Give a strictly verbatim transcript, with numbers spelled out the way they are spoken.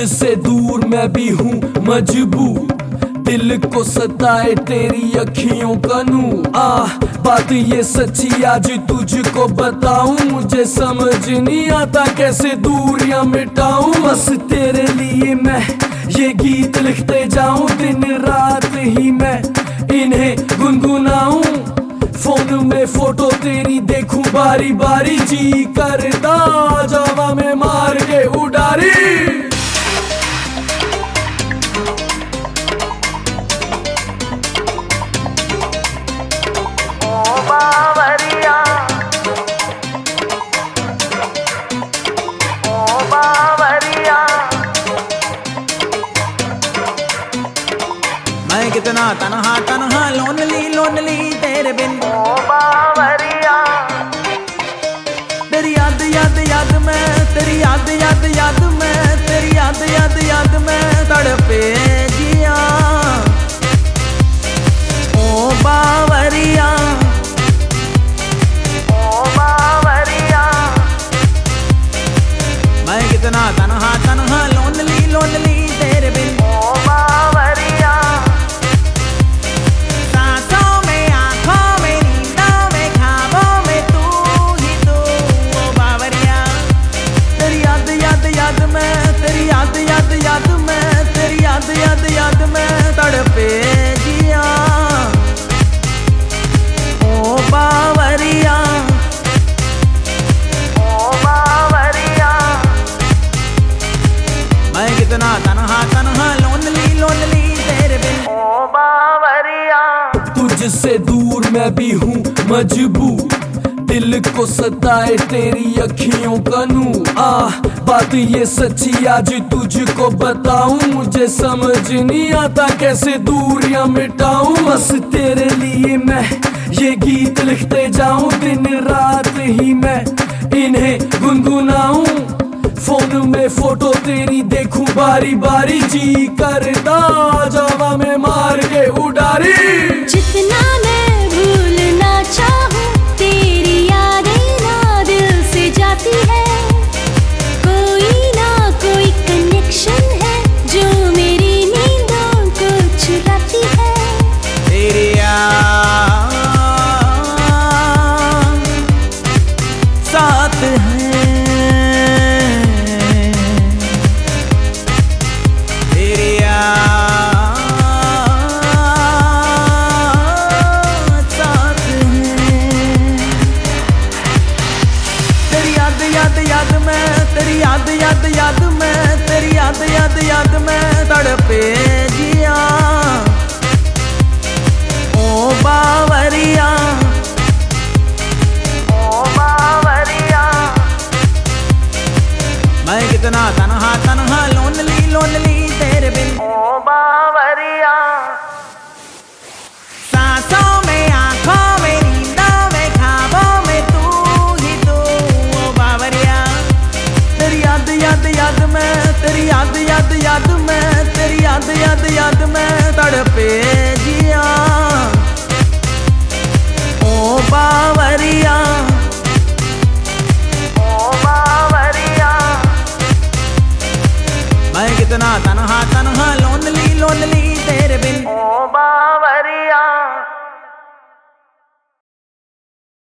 तुझसे दूर मैं भी हूँ मजबूर, दिल को सताए तेरी अखियों का नूर। आ बात ये सच्ची आज तुझको बताऊं, मुझे समझ नहीं आता कैसे दूरियां मिटाऊं। बस तेरे लिए मैं ये गीत लिखते जाऊं, दिन रात ही मैं इन्हें गुनगुनाऊं। फोन में फोटो तेरी देखूं बारी बारी, जी करता जावा में मार के उडारी। मैं कितना तन्हा तन्हा लोनली लोनली तेरे बिन ओ बावरिया। तेरी याद याद याद में, तेरी याद याद याद में, तेरी याद याद याद में तड़पे जिया ओ बावरिया, ओ बावरिया। मैं कितना तन्हा तन्हा लोनली लोनली तेरे बिन ओ बावरिया। याद याद में तड़पे जिया ओ बावरिया, ओ बावरिया। मैं कितना तन्हा तन्हा लोनली लोनली तेरे बिन ओ बावरिया। तुझसे दूर मैं भी हूँ मजबूर, दिल को सताए तेरी अखियों का नूर। आ बात ये सच्ची आज तुझको बताऊं, मुझे समझ नहीं आता कैसे दूरियां मिटाऊं। बस तेरे लिए मैं ये गीत लिखते जाऊं, दिन रात ही मैं इन्हें गुनगुनाऊं। फोन में फोटो तेरी देखूं बारी बारी, जी करता जावा में मार के उडारी। जितना मैं भूलना चाहूं तेरी यादें ना दिल से जाती है। कोई ना कोई कनेक्शन है जो मेरी नींदों को चुराती है। तेरी याद साथ है, तेरी याद साथ है। तेरी याद याद याद में, तेरी याद याद याद में, तेरी याद याद याद में तड़पे जिया ओ बावरिया, ओ बावरिया। मैं कितना तन्हा तन्हा लोनली लोनली तेरे बिन ओ बावरिया। सांसों में आंखों में नींदों में ख्वाबों में तू ही तू ओ बावरिया। तेरी याद याद याद में, तेरी याद याद याद में, तेरी याद याद याद में तड़पे जिया ओ बावरिया, ओ बावरिया। मैं कितना तन्हा तन्हा लोनली लोनली तेरे बिन